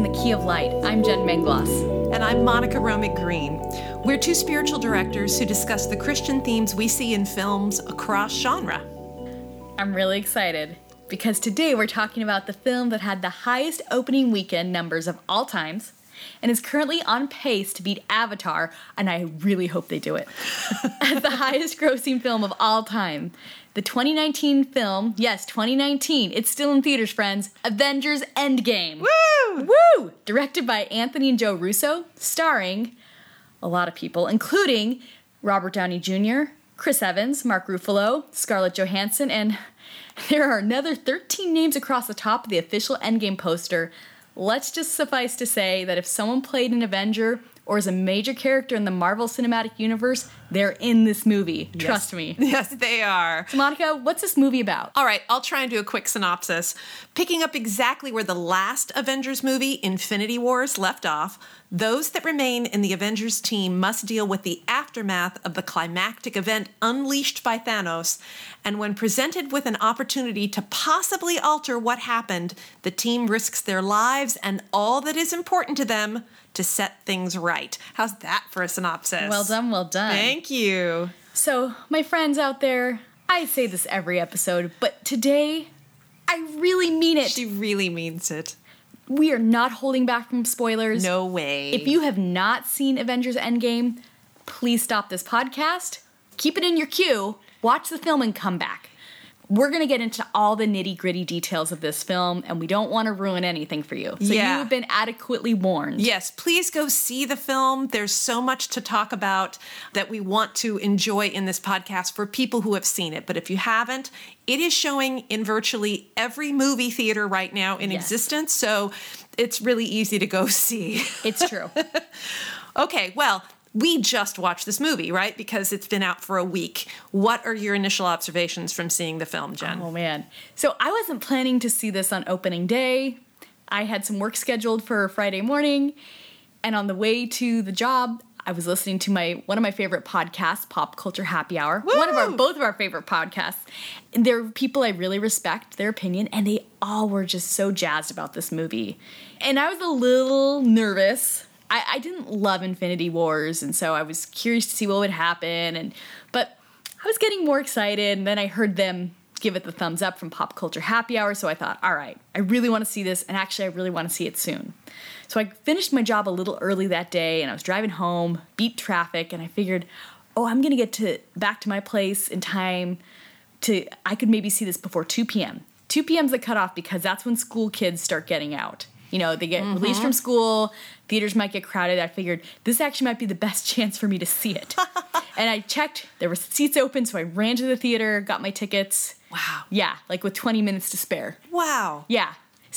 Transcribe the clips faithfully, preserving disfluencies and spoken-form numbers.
The Key of Light. I'm Jen Mengloss. And I'm Monica Romick Green. We're two spiritual directors who discuss the Christian themes we see in films across genre. I'm really excited because today we're talking about the film that had the highest opening weekend numbers of all times and is currently on pace to beat Avatar, and I really hope they do it, as the highest grossing film of all time. The twenty nineteen film, yes, twenty nineteen, it's still in theaters, friends, Avengers Endgame. Woo! Woo! Directed by Anthony and Joe Russo, starring a lot of people, including Robert Downey Junior, Chris Evans, Mark Ruffalo, Scarlett Johansson, and there are another thirteen names across the top of the official Endgame poster. Let's just suffice to say that if someone played an Avenger or is a major character in the Marvel Cinematic Universe, they're in this movie. Yes. Trust me. Yes, they are. So Monica, what's this movie about? All right, I'll try and do a quick synopsis. Picking up exactly where the last Avengers movie, Infinity Wars, left off, those that remain in the Avengers team must deal with the aftermath of the climactic event unleashed by Thanos, and when presented with an opportunity to possibly alter what happened, the team risks their lives and all that is important to them to set things right. How's that for a synopsis? Well done, well done. Thank you. So, my friends out there, I say this every episode, but today, I really mean it. She really means it. We are not holding back from spoilers. No way. If you have not seen Avengers Endgame, please stop this podcast, keep it in your queue, watch the film, and come back. We're going to get into all the nitty-gritty details of this film, and we don't want to ruin anything for you. So Yeah. you have been adequately warned. Yes, please go see the film. There's so much to talk about that we want to enjoy in this podcast for people who have seen it. But if you haven't, it is showing in virtually every movie theater right now in Yes. existence, so it's really easy to go see. It's true. Okay, well, we just watched this movie, right? Because it's been out for a week. What are your initial observations from seeing the film, Jen? Oh, man. So I wasn't planning to see this on opening day. I had some work scheduled for Friday morning, and on the way to the job, I was listening to my one of my favorite podcasts, Pop Culture Happy Hour. Woo! One of our both of our favorite podcasts. And they're people I really respect their opinion, and they all were just so jazzed about this movie. And I was a little nervous. I, I didn't love Infinity Wars, and so I was curious to see what would happen. And but I was getting more excited, and then I heard them give it the thumbs up from Pop Culture Happy Hour, so I thought, all right, I really want to see this, and actually I really want to see it soon. So I finished my job a little early that day, and I was driving home, beat traffic, and I figured, oh, I'm going to get to back to my place in time to, I could maybe see this before two p.m. two p.m. is the cutoff because that's when school kids start getting out. You know, they get mm-hmm. released from school, theaters might get crowded. I figured this actually might be the best chance for me to see it. And I checked, there were seats open, so I ran to the theater, got my tickets. Wow. Yeah, like with twenty minutes to spare. Wow. Yeah.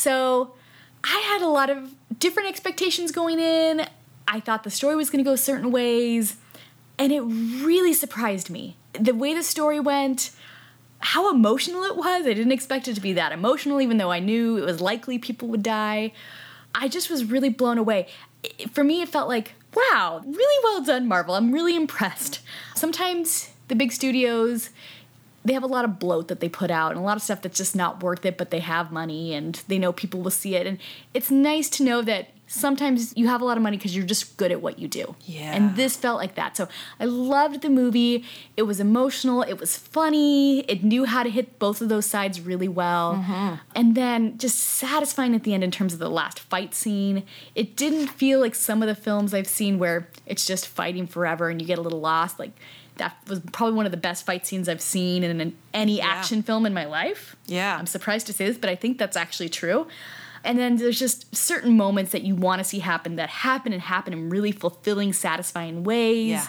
So I had a lot of different expectations going in. I thought the story was going to go certain ways, and it really surprised me. The way the story went, how emotional it was. I didn't expect it to be that emotional, even though I knew it was likely people would die. I just was really blown away. For me, it felt like, wow, really well done, Marvel. I'm really impressed. Sometimes the big studios, they have a lot of bloat that they put out and a lot of stuff that's just not worth it, but they have money and they know people will see it. And it's nice to know that sometimes you have a lot of money because you're just good at what you do. Yeah. And this felt like that. So I loved the movie. It was emotional. It was funny. It knew how to hit both of those sides really well. Mm-hmm. And then just satisfying at the end in terms of the last fight scene. It didn't feel like some of the films I've seen where it's just fighting forever and you get a little lost. Like, that was probably one of the best fight scenes I've seen in an, any yeah. action film in my life. Yeah. I'm surprised to say this, but I think that's actually true. And then there's just certain moments that you want to see happen that happen and happen in really fulfilling, satisfying ways. Yeah.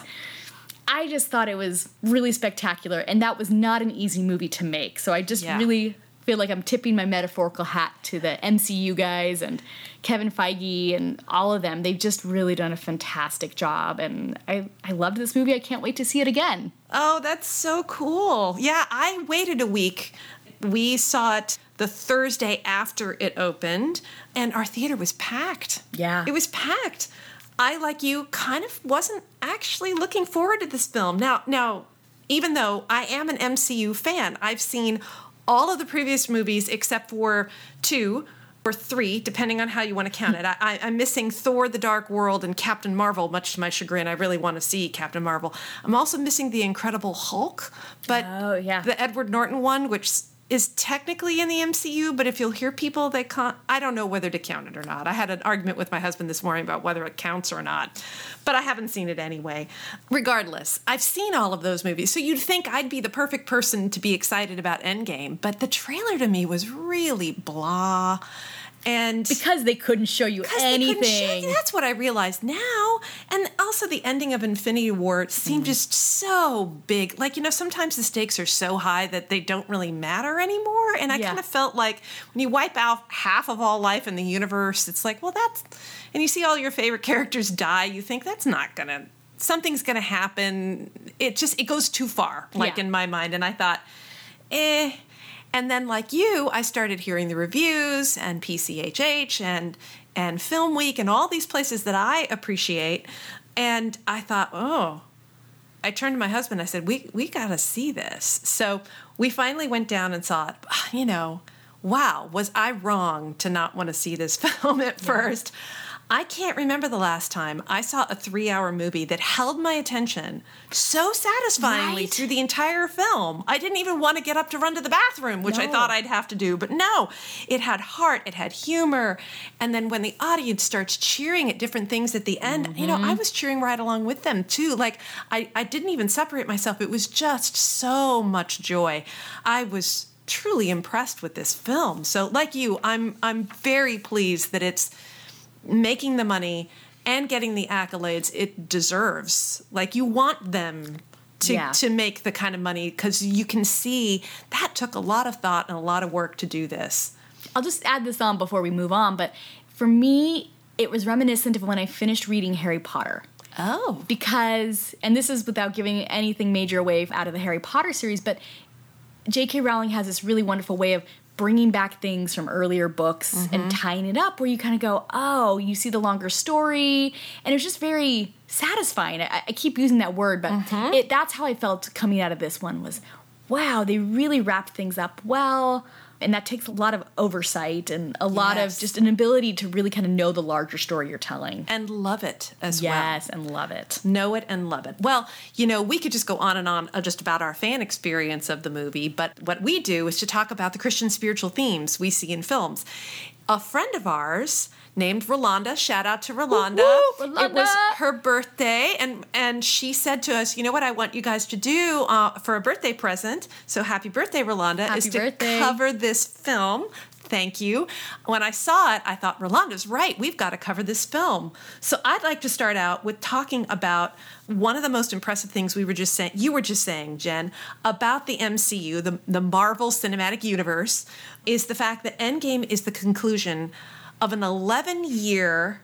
I just thought it was really spectacular, and that was not an easy movie to make. So I just yeah. really feel like I'm tipping my metaphorical hat to the M C U guys and Kevin Feige and all of them. They've just really done a fantastic job, and I, I loved this movie. I can't wait to see it again. Oh, that's so cool. Yeah, I waited a week. We saw it the Thursday after it opened, and our theater was packed. Yeah. It was packed. I, like you, kind of wasn't actually looking forward to this film. Now, now, even though I am an M C U fan, I've seen all of the previous movies except for two, or three, depending on how you want to count it. I, I, I'm missing Thor: The Dark World and Captain Marvel, much to my chagrin. I really want to see Captain Marvel. I'm also missing The Incredible Hulk, but Oh, yeah. the Edward Norton one, which is technically in the M C U, but if you'll hear people, they can't, I don't know whether to count it or not. I had an argument with my husband this morning about whether it counts or not, but I haven't seen it anyway. Regardless, I've seen all of those movies, so you'd think I'd be the perfect person to be excited about Endgame, but the trailer to me was really blah. And Because they couldn't show you anything. They couldn't show you, that's what I realized now. And also the ending of Infinity War seemed Mm. just so big. Like, you know, sometimes the stakes are so high that they don't really matter anymore. And I Yeah. kind of felt like when you wipe out half of all life in the universe, it's like, well, that's... And you see all your favorite characters die, you think that's not going to... Something's going to happen. It just, it goes too far, like Yeah. in my mind. And I thought, eh... And then, like you, I started hearing the reviews and P C H H and and Film Week and all these places that I appreciate. And I thought, oh, I turned to my husband. I said, we we got to see this. So we finally went down and saw it. You know, wow, was I wrong to not want to see this film at first? I can't remember the last time I saw a three-hour movie that held my attention so satisfyingly Right? through the entire film. I didn't even want to get up to run to the bathroom, which I No. thought I'd have to do. But no, it had heart, it had humor. And then when the audience starts cheering at different things at the end, you know, I was cheering right along with them too. Like, I, I didn't even separate myself. It was just so much joy. I was truly impressed with this film. So like you, I'm I'm very pleased that it's making the money and getting the accolades it deserves. Like, you want them to Yeah. to make the kind of money, because you can see that took a lot of thought and a lot of work to do this. I'll just add this on before we move on, but for me, it was reminiscent of when I finished reading Harry Potter. Oh. Because, and this is without giving anything major away out of the Harry Potter series, but J K. Rowling has this really wonderful way of bringing back things from earlier books Mm-hmm. and tying it up where you kind of go, oh, you see the longer story. And it was just very satisfying. I, I keep using that word, but Mm-hmm. it, that's how I felt coming out of this one was, wow, they really wrapped things up well. And that takes a lot of oversight and a lot Yes. of just an ability to really kind of know the larger story you're telling. And love it as well. Yes, and love it. Know it and love it. Well, you know, we could just go on and on uh, just about our fan experience of the movie, but what we do is to talk about the Christian spiritual themes we see in films. A friend of ours named Rolanda, shout out to Rolanda. Woo, woo, It was Rolanda. her birthday, and and she said to us, you know what I want you guys to do uh, for a birthday present, so happy birthday, Rolanda, Happy is to birthday. cover this film. Thank you. When I saw it, I thought, Rolanda's right. We've got to cover this film. So I'd like to start out with talking about one of the most impressive things we were just saying, you were just saying, Jen, about the M C U, the, the Marvel Cinematic Universe, is the fact that Endgame is the conclusion of an eleven-year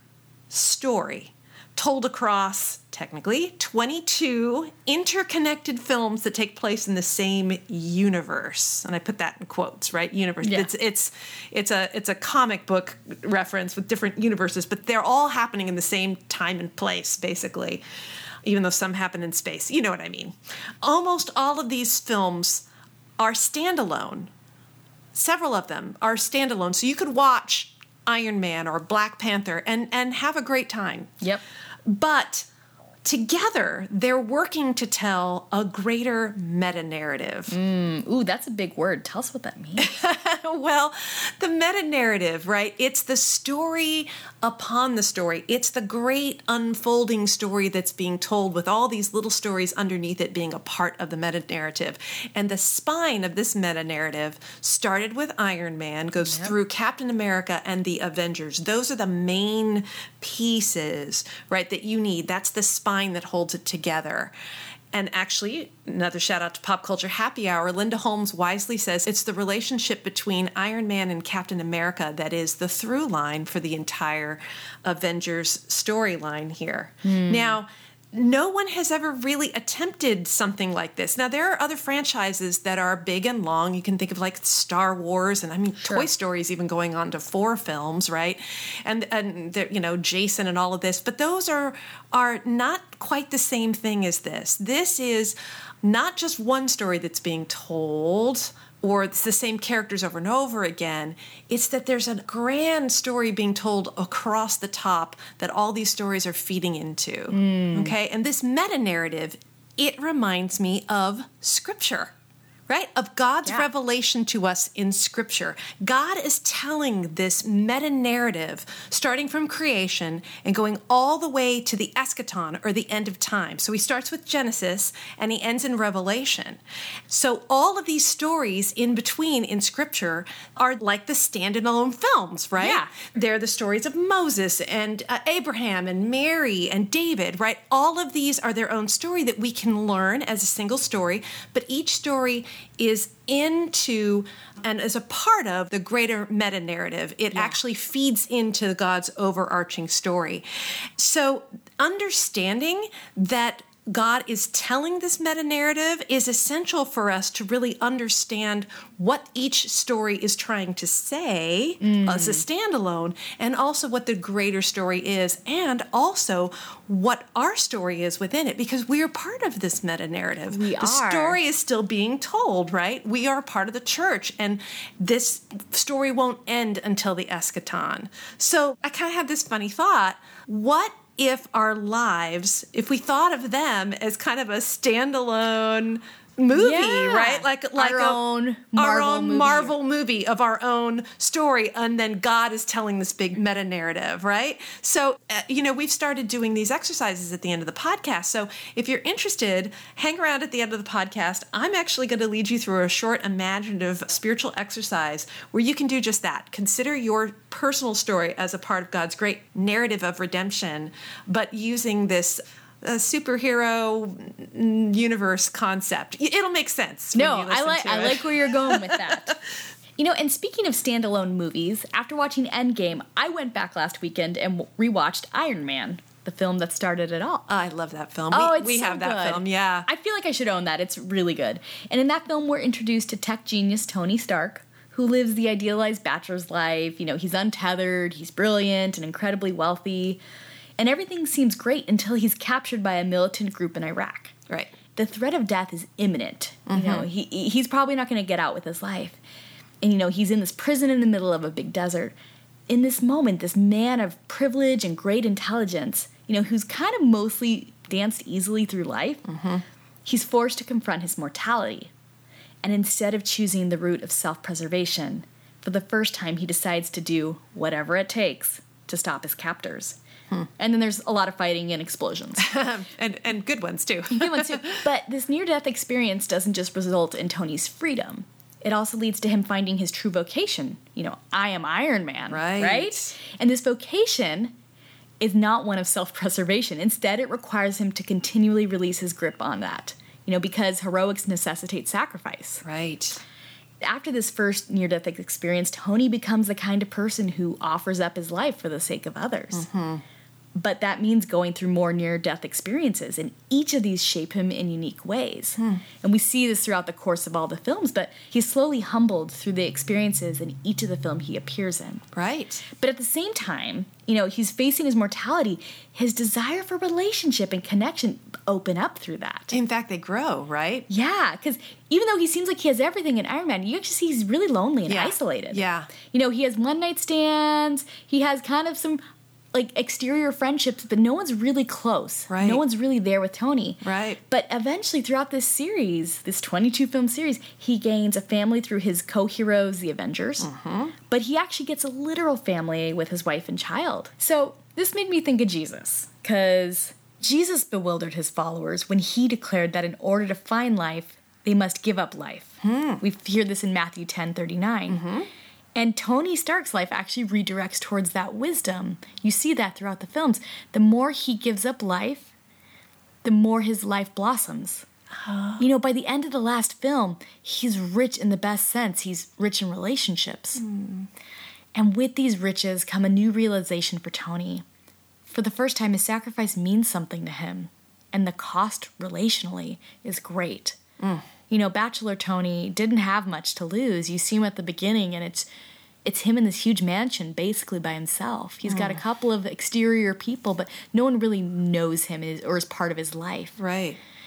story told across, technically, twenty-two interconnected films that take place in the same universe. And I put that in quotes, right? Universe. Yeah. It's it's it's a it's a comic book reference with different universes, but they're all happening in the same time and place, basically, even though some happen in space. You know what I mean. Almost all of these films are standalone. Several of them are standalone. So you could watch Iron Man or Black Panther and, and have a great time. Yep. But together, they're working to tell a greater meta-narrative. Ooh, that's a big word. Tell us what that means. Well, the meta-narrative, right? It's the story upon the story. It's the great unfolding story that's being told with all these little stories underneath it being a part of the meta-narrative. And the spine of this meta-narrative started with Iron Man, goes Yep. through Captain America and the Avengers. Those are the main pieces, right, that you need. That's the spine that holds it together. And actually, another shout out to Pop Culture Happy Hour, Linda Holmes wisely says it's the relationship between Iron Man and Captain America that is the through line for the entire Avengers storyline here. Now, no one has ever really attempted something like this. Now, there are other franchises that are big and long. You can think of like Star Wars, and I mean, Sure. Toy Story is even going on to four films, right? And and there- you know, Jason and all of this. But those are are not quite the same thing as this. This is not just one story that's being told, or it's the same characters over and over again. It's that there's a grand story being told across the top that all these stories are feeding into. Mm. Okay? And this meta-narrative, it reminds me of Scripture. Right? Of God's yeah. revelation to us in Scripture. God is telling this meta-narrative starting from creation and going all the way to the eschaton, or the end of time. So he starts with Genesis and he ends in Revelation. So all of these stories in between in Scripture are like the standalone films, right? Yeah. They're the stories of Moses and uh, Abraham and Mary and David, right? All of these are their own story that we can learn as a single story, but each story is into and is a part of the greater meta-narrative. It yeah. actually feeds into God's overarching story. So understanding that God is telling this meta-narrative is essential for us to really understand what each story is trying to say mm. as a standalone, and also what the greater story is, and also what our story is within it, because we are part of this meta-narrative. We the are. story is still being told, right? We are part of the church, and this story won't end until the eschaton. So I kind of had this funny thought. What if our lives, if we thought of them as kind of a standalone movie, yeah. right? Like like our a, own Marvel our own movie. Marvel movie of our own story, and then God is telling this big meta narrative, right? So uh, you know, we've started doing these exercises at the end of the podcast. So if you're interested, hang around at the end of the podcast. I'm actually going to lead you through a short imaginative spiritual exercise where you can do just that. Consider your personal story as a part of God's great narrative of redemption, but using this a superhero universe concept. It'll make sense. No, I like I like where you're going with that. You know, and speaking of standalone movies, after watching Endgame, I went back last weekend and rewatched Iron Man, the film that started it all. I love that film. Oh, we, it's we so have that good. film, yeah. I feel like I should own that. It's really good. And in that film, we're introduced to tech genius Tony Stark, who lives the idealized bachelor's life. You know, he's untethered, he's brilliant and incredibly wealthy. And everything seems great until he's captured by a militant group in Iraq. Right. The threat of death is imminent. Mm-hmm. You know, he he's probably not going to get out with his life. And, you know, he's in this prison in the middle of a big desert. In this moment, this man of privilege and great intelligence, you know, who's kind of mostly danced easily through life, mm-hmm. he's forced to confront his mortality. And instead of choosing the route of self-preservation, for the first time he decides to do whatever it takes to stop his captors. Hmm. And then there's a lot of fighting and explosions. and and good ones, too. Good ones, too. But this near-death experience doesn't just result in Tony's freedom. It also leads to him finding his true vocation. You know, I am Iron Man. Right. Right? And this vocation is not one of self-preservation. Instead, it requires him to continually release his grip on that. You know, because heroics necessitate sacrifice. Right. After this first near-death experience, Tony becomes the kind of person who offers up his life for the sake of others. Mm-hmm. But that means going through more near-death experiences, and each of these shape him in unique ways. Hmm. And we see this throughout the course of all the films, but he's slowly humbled through the experiences in each of the film he appears in. Right. But at the same time, you know, he's facing his mortality. His desire for relationship and connection open up through that. In fact, they grow, right? Yeah, because even though he seems like he has everything in Iron Man, you actually see he's really lonely and yeah. isolated. Yeah. You know, he has one-night stands. He has kind of some like exterior friendships, but no one's really close. Right. No one's really there with Tony. Right. But eventually, throughout this series, this twenty-two film series, he gains a family through his co-heroes, the Avengers. Mm-hmm. But he actually gets a literal family with his wife and child. So this made me think of Jesus, because Jesus bewildered his followers when he declared that in order to find life, they must give up life. Hmm. We hear this in Matthew ten thirty-nine. Mm-hmm. And Tony Stark's life actually redirects towards that wisdom. You see that throughout the films. The more he gives up life, the more his life blossoms. Uh. You know, by the end of the last film, he's rich in the best sense. He's rich in relationships. Mm. And with these riches come a new realization for Tony. For the first time, his sacrifice means something to him. And the cost relationally is great. Mm. You know, Bachelor Tony didn't have much to lose. You see him at the beginning, and it's it's him in this huge mansion, basically by himself. He's mm. got a couple of exterior people, but no one really knows him or is part of his life. Right.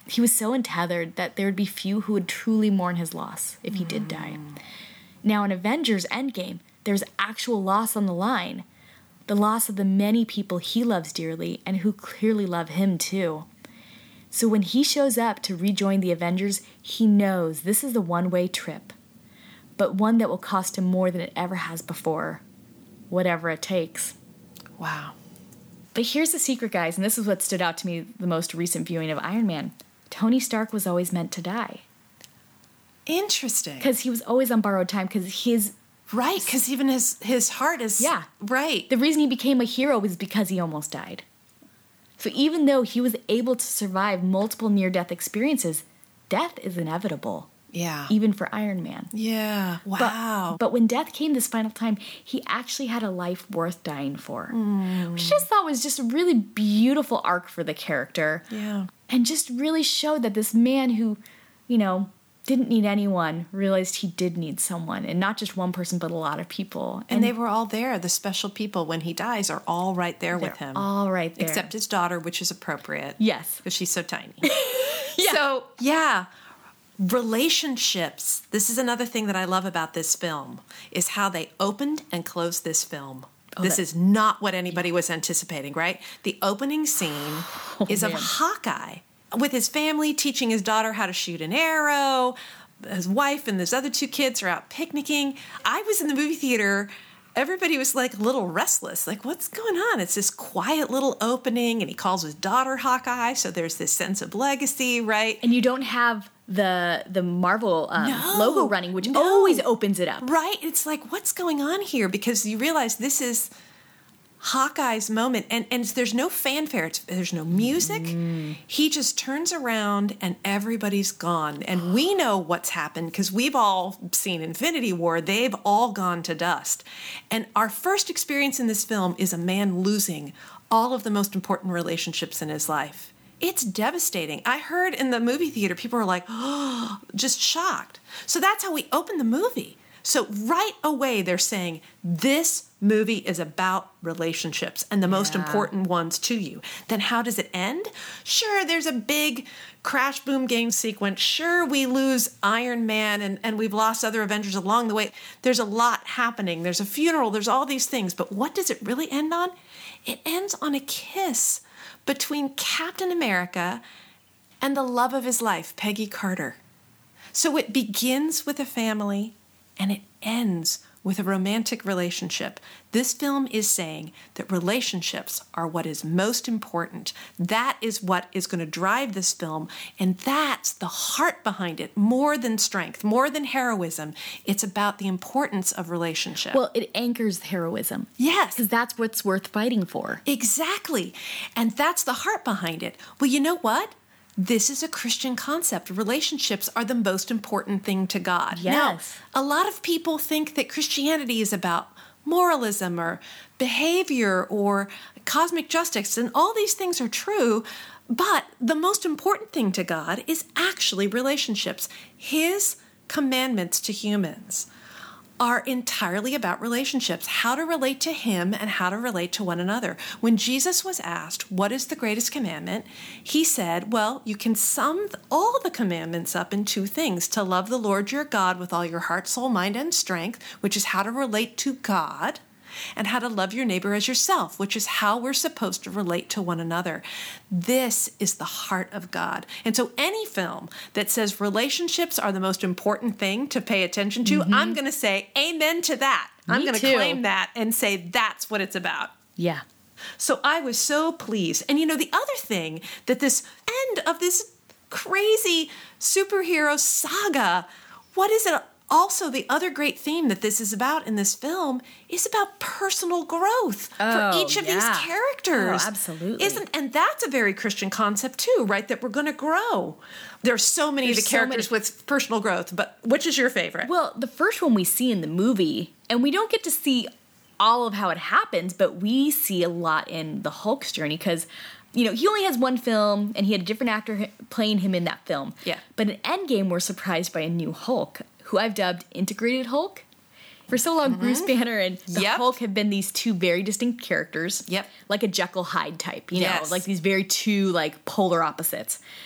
he was so untethered that there would be few who would truly mourn his loss if he did die. Now, in Avengers Endgame, there's actual loss on the line. The loss of the many people he loves dearly and who clearly love him too. So when he shows up to rejoin the Avengers, he knows this is a one-way trip, but one that will cost him more than it ever has before, whatever it takes. Wow. But here's the secret, guys, and this is what stood out to me the most recent viewing of Iron Man. Tony Stark was always meant to die. Interesting. Because he was always on borrowed time, because his... Right, because even his, his heart is... Yeah. Right. The reason he became a hero was because he almost died. So even though he was able to survive multiple near-death experiences, death is inevitable. Yeah. Even for Iron Man. Yeah. Wow. But, but when death came this final time, he actually had a life worth dying for. Mm. Which I just thought was just a really beautiful arc for the character. Yeah. And just really showed that this man who, you know, didn't need anyone realized he did need someone. And not just one person, but a lot of people. And, and they were all there. The special people, when he dies, are all right there with him. all right there. Except his daughter, which is appropriate. Yes. Because she's so tiny. Yeah. So, yeah. Relationships. This is another thing that I love about this film, is how they opened and closed this film. Oh, this that, is not what anybody yeah. was anticipating, right? The opening scene oh, is man. of Hawkeye with his family teaching his daughter how to shoot an arrow. His wife and his other two kids are out picnicking. I was in the movie theater. Everybody was like a little restless. Like, what's going on? It's this quiet little opening, and he calls his daughter Hawkeye, so there's this sense of legacy, right? And you don't have the the Marvel um, no, logo running, which no. always opens it up. Right? It's like, what's going on here? Because you realize this is Hawkeye's moment, and, and there's no fanfare. It's, there's no music. Mm. He just turns around, and everybody's gone. And we know what's happened because we've all seen Infinity War. They've all gone to dust. And our first experience in this film is a man losing all of the most important relationships in his life. It's devastating. I heard in the movie theater, people were like, oh, just shocked. So that's how we open the movie. So right away, they're saying, this movie is about relationships and the yeah. most important ones to you. Then how does it end? Sure, there's a big crash, boom, game sequence. Sure, we lose Iron Man and, and we've lost other Avengers along the way. There's a lot happening. There's a funeral. There's all these things. But what does it really end on? It ends on a kiss between Captain America and the love of his life, Peggy Carter. So it begins with a family and it ends with a romantic relationship. This film is saying that relationships are what is most important. That is what is going to drive this film, and that's the heart behind it, more than strength, more than heroism. It's about the importance of relationship. Well, it anchors heroism. Yes. Because that's what's worth fighting for. Exactly. And that's the heart behind it. Well, you know what? This is a Christian concept. Relationships are the most important thing to God. Yes. Now, a lot of people think that Christianity is about moralism or behavior or cosmic justice, and all these things are true, but the most important thing to God is actually relationships. His commandments to humans are entirely about relationships, how to relate to him and how to relate to one another. When Jesus was asked, what is the greatest commandment? He said, well, you can sum all the commandments up in two things: to love the Lord your God with all your heart, soul, mind, and strength, which is how to relate to God, and how to love your neighbor as yourself, which is how we're supposed to relate to one another. This is the heart of God. And so any film that says relationships are the most important thing to pay attention to, mm-hmm. I'm going to say amen to that. Me I'm going to too. claim that and say that's what it's about. Yeah. So I was so pleased. And you know, the other thing that this end of this crazy superhero saga, what is it? Also, the other great theme that this is about in this film is about personal growth oh, for each of yeah. these characters. Oh, absolutely. Isn't and that's a very Christian concept too, right? That we're going to grow. There's so many There's of the so characters many. with personal growth, but which is your favorite? Well, the first one we see in the movie, and we don't get to see all of how it happens, but we see a lot in the Hulk's journey because, you know, he only has one film, and he had a different actor playing him in that film. Yeah. But in Endgame, we're surprised by a new Hulk, who I've dubbed Integrated Hulk. For so long, mm-hmm. Bruce Banner and the yep. Hulk have been these two very distinct characters. Yep. Like a Jekyll Hyde type, you know, yes. like these very two like polar opposites.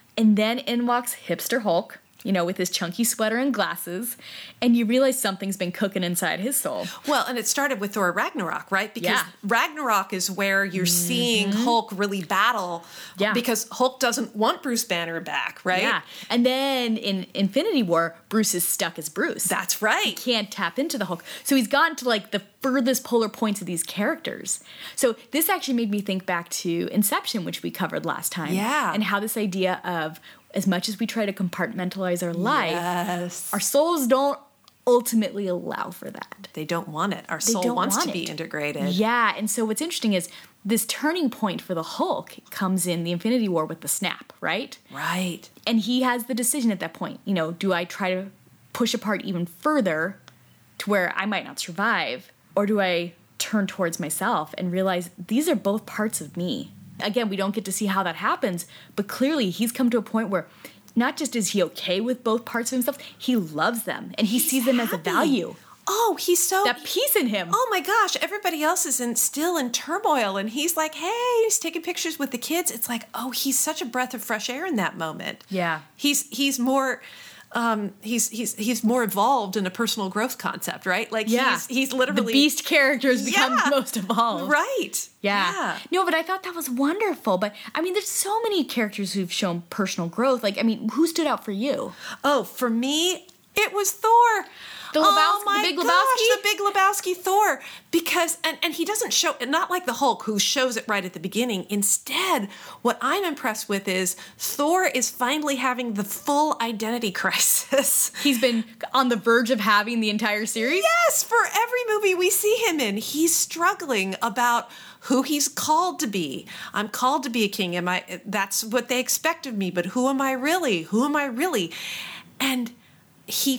And then in walks hipster Hulk, you know, with his chunky sweater and glasses, and you realize something's been cooking inside his soul. Well, and it started with Thor Ragnarok, right? Because Yeah. Ragnarok is where you're mm-hmm. seeing Hulk really battle, yeah. because Hulk doesn't want Bruce Banner back, right? Yeah. And then in Infinity War, Bruce is stuck as Bruce. That's right. He can't tap into the Hulk. So he's gotten to like the furthest polar points of these characters. So this actually made me think back to Inception, which we covered last time. Yeah. And how this idea of, as much as we try to compartmentalize our life, yes. our souls don't ultimately allow for that. They don't want it. Our They soul don't wants want to be it. integrated. Yeah, and so what's interesting is this turning point for the Hulk comes in the Infinity War with the snap, right? Right. And he has the decision at that point. You know, do I try to push apart even further to where I might not survive? Or do I turn towards myself and realize these are both parts of me? Again, we don't get to see how that happens, but clearly he's come to a point where not just is he okay with both parts of himself, he loves them and he He's sees them happy. as a value. Oh, he's so... That peace in him. Oh my gosh, everybody else is in, still in turmoil, and he's like, hey, he's taking pictures with the kids. It's like, oh, he's such a breath of fresh air in that moment. Yeah. He's he's more... Um, he's he's he's more evolved in a personal growth concept, right? Like Yeah. he's he's literally the beast characters become Yeah. most evolved. Right. Yeah. yeah. No, but I thought that was wonderful. But I mean, there's so many characters who've shown personal growth. Like, I mean, who stood out for you? Oh, for me, it was Thor. The Lebowski, oh my the Big gosh, Lebowski? the Big Lebowski Thor. Because, and, and he doesn't show, not like the Hulk who shows it right at the beginning. Instead, what I'm impressed with is Thor is finally having the full identity crisis. He's been on the verge of having the entire series. Yes, for every movie we see him in, he's struggling about who he's called to be. I'm called to be a king. Am I? That's what they expect of me, but who am I really? Who am I really? And he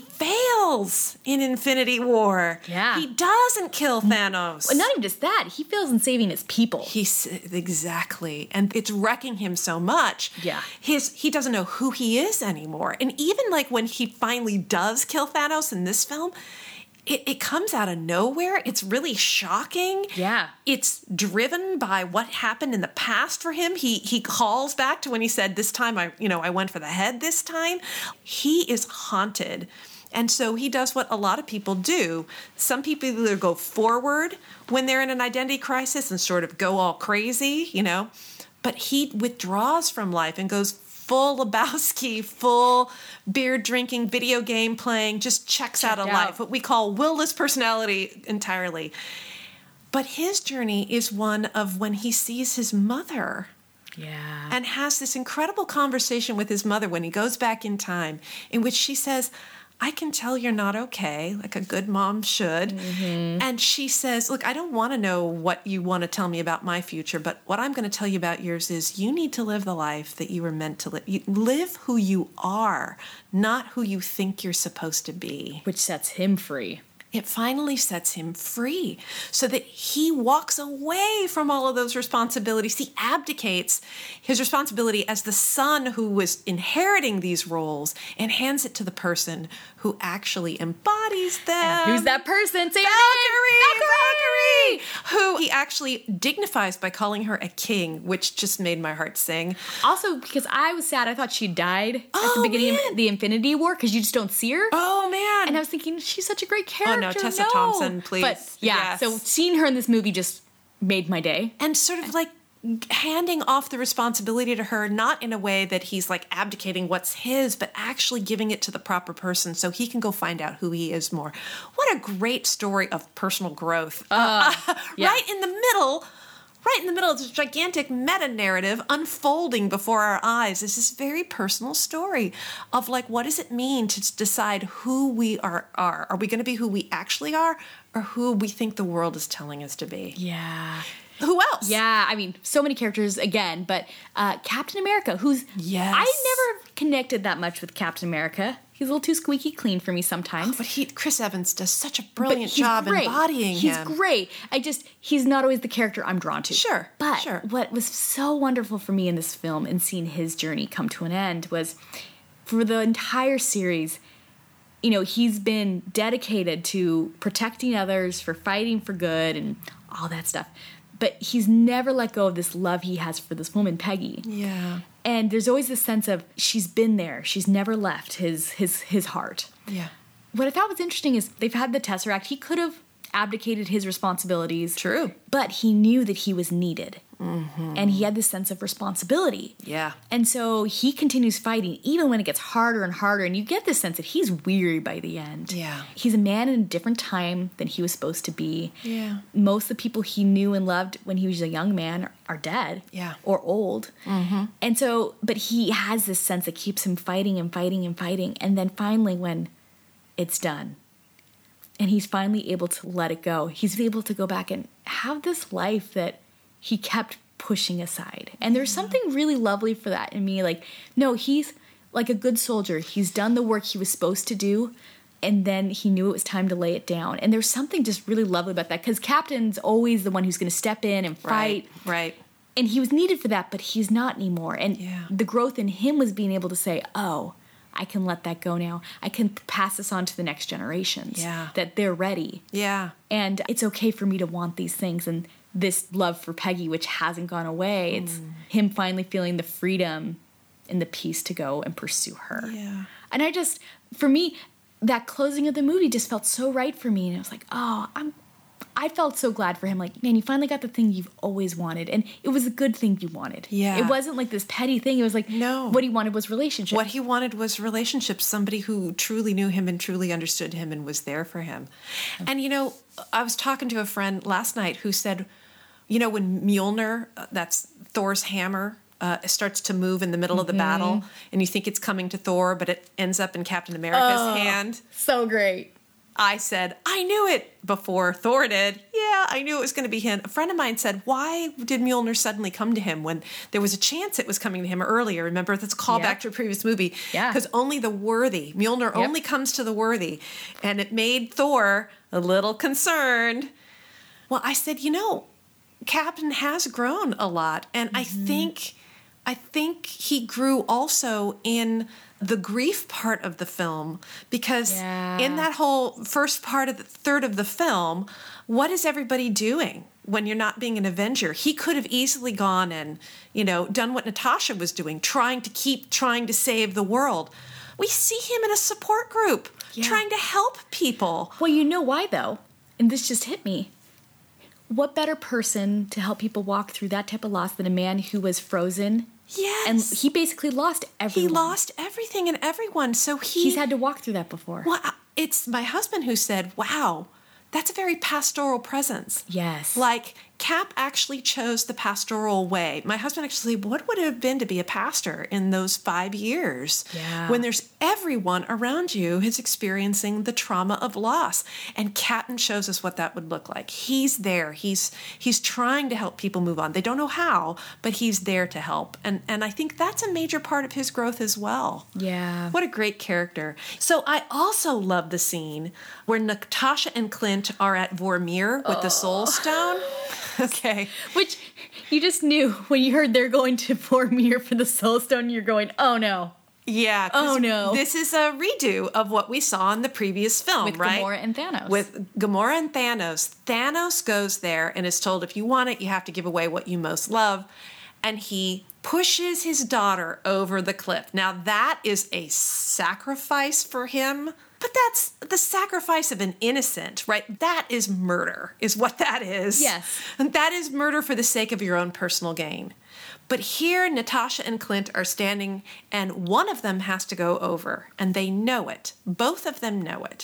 fails in Infinity War. Yeah. He doesn't kill Thanos. Well, not even just that. He fails in saving his people. He's exactly, and it's wrecking him so much. Yeah. His he doesn't know who he is anymore. And even like when he finally does kill Thanos in this film, it, it comes out of nowhere. It's really shocking. Yeah. It's driven by what happened in the past for him. He he calls back to when he said, this time I, you know, I went for the head this time. He is haunted. And so he does what a lot of people do. Some people either go forward when they're in an identity crisis and sort of go all crazy, you know, but he withdraws from life and goes full Lebowski, full beer drinking, video game playing, just checks Checked out of out. life, what we call will-less personality entirely. But his journey is one of when he sees his mother Yeah. and has this incredible conversation with his mother when he goes back in time, in which she says, I can tell you're not okay, like a good mom should. Mm-hmm. And she says, look, I don't want to know what you want to tell me about my future, but what I'm going to tell you about yours is you need to live the life that you were meant to live. You live who you are, not who you think you're supposed to be. Which sets him free. It finally sets him free so that he walks away from all of those responsibilities. He abdicates his responsibility as the son who was inheriting these roles and hands it to the person who actually embodies them. And who's that person? Say Valkyrie! Valkyrie! Valkyrie! Who he actually dignifies by calling her a king, which just made my heart sing. Also, because I was sad, I thought she died at Oh, the beginning man. of the Infinity War because you just don't see her. Oh, man. And I was thinking, she's such a great character. no, Tessa Thompson, please. But yeah, Yes. so seeing her in this movie just made my day. And sort of like handing off the responsibility to her, not in a way that he's like abdicating what's his, but actually giving it to the proper person so he can go find out who he is more. What a great story of personal growth. Uh, yeah. Right in the middle, right in the middle of this gigantic meta-narrative unfolding before our eyes is this very personal story of like, what does it mean to decide who we are? Are, are we going to be who we actually are, or who we think the world is telling us to be? Yeah. Who else? Yeah, I mean, so many characters again, but uh, Captain America, who's... Yes. I never connected that much with Captain America. He's a little too squeaky clean for me sometimes. But he, Chris Evans does such a But brilliant he's job great. embodying he's him. He's great. I just, he's not always the character I'm drawn to. Sure, But sure. what was so wonderful for me in this film and seeing his journey come to an end was for the entire series, you know, he's been dedicated to protecting others, for fighting for good and all that stuff. but he's never let go of this love he has for this woman, Peggy. Yeah. And there's always this sense of she's been there. She's never left his his his heart. Yeah. What I thought was interesting is they've had the Tesseract. He could have abdicated his responsibilities. True. But he knew that he was needed. Mm-hmm. And he had this sense of responsibility. Yeah. And so he continues fighting, even when it gets harder and harder. And you get this sense that he's weary by the end. Yeah. He's a man in a different time than he was supposed to be. Yeah. Most of the people he knew and loved when he was a young man are, are dead. Yeah. Or old. Mm-hmm. And so, but he has this sense that keeps him fighting and fighting and fighting. And then finally, when it's done, and he's finally able to let it go, he's able to go back and have this life that he kept pushing aside. And there's something really lovely for that in me. Like, no, he's like a good soldier. He's done the work he was supposed to do, and then he knew it was time to lay it down. And there's something just really lovely about that, because Captain's always the one who's going to step in and fight. Right, right. And he was needed for that, but he's not anymore. And Yeah. the growth in him was being able to say, oh, I can let that go now. I can pass this on to the next generations. Yeah. That they're ready. Yeah. And it's okay for me to want these things. And this love for Peggy, which hasn't gone away, it's Mm. him finally feeling the freedom and the peace to go and pursue her. Yeah. And I just, for me, that closing of the movie just felt so right for me. And I was like, oh, I'm, I felt so glad for him. Like, man, you finally got the thing you've always wanted. And it was a good thing you wanted. Yeah. It wasn't like this petty thing. It was like, No. what he wanted was relationship. What he wanted was relationships, somebody who truly knew him and truly understood him and was there for him. And, you know, I was talking to a friend last night who said, you know, when Mjolnir, uh, that's Thor's hammer, uh, starts to move in the middle of the battle, and you think it's coming to Thor, but it ends up in Captain America's Oh. hand. So great. I said, I knew it before Thor did. Yeah, I knew it was going to be him. A friend of mine said, why did Mjolnir suddenly come to him when there was a chance it was coming to him earlier? Remember, that's a callback Yep. to a previous movie. Yeah. Because only the worthy, Mjolnir Yep. only comes to the worthy. And it made Thor a little concerned. Well, I said, you know, Captain has grown a lot. And I think... I think he grew also in the grief part of the film, because Yeah. in that whole first part of the third of the film, what is everybody doing when you're not being an Avenger? He could have easily gone and, you know, done what Natasha was doing, trying to keep trying to save the world. We see him in a support group, Yeah. trying to help people. Well, you know why, though? And this just hit me. What better person to help people walk through that type of loss than a man who was frozen? Yes. And he basically lost everyone. He lost everything and everyone. So he He's had to walk through that before. Well, it's my husband who said, wow, that's a very pastoral presence. Yes. Like, Cap actually chose the pastoral way. My husband actually said, what would it have been to be a pastor in those five years? Yeah. When there's everyone around you who's experiencing the trauma of loss. And Captain shows us what that would look like. He's there. He's he's trying to help people move on. They don't know how, but he's there to help. And, and I think that's a major part of his growth as well. Yeah. What a great character. So I also love the scene where Natasha and Clint are at Vormir with the Soul Stone. Okay. Which you just knew when you heard they're going to Vormir for the Soul Stone, you're going, oh no. Yeah. 'cause Oh, no. This is a redo of what we saw in the previous film, With right? Gamora and Thanos. With Gamora and Thanos. Thanos goes there and is told, if you want it, you have to give away what you most love. And he pushes his daughter over the cliff. Now, that is a sacrifice for him. But that's the sacrifice of an innocent, right? That is murder, is what that is. Yes. And that is murder for the sake of your own personal gain. But here, Natasha and Clint are standing, and one of them has to go over, and they know it. Both of them know it.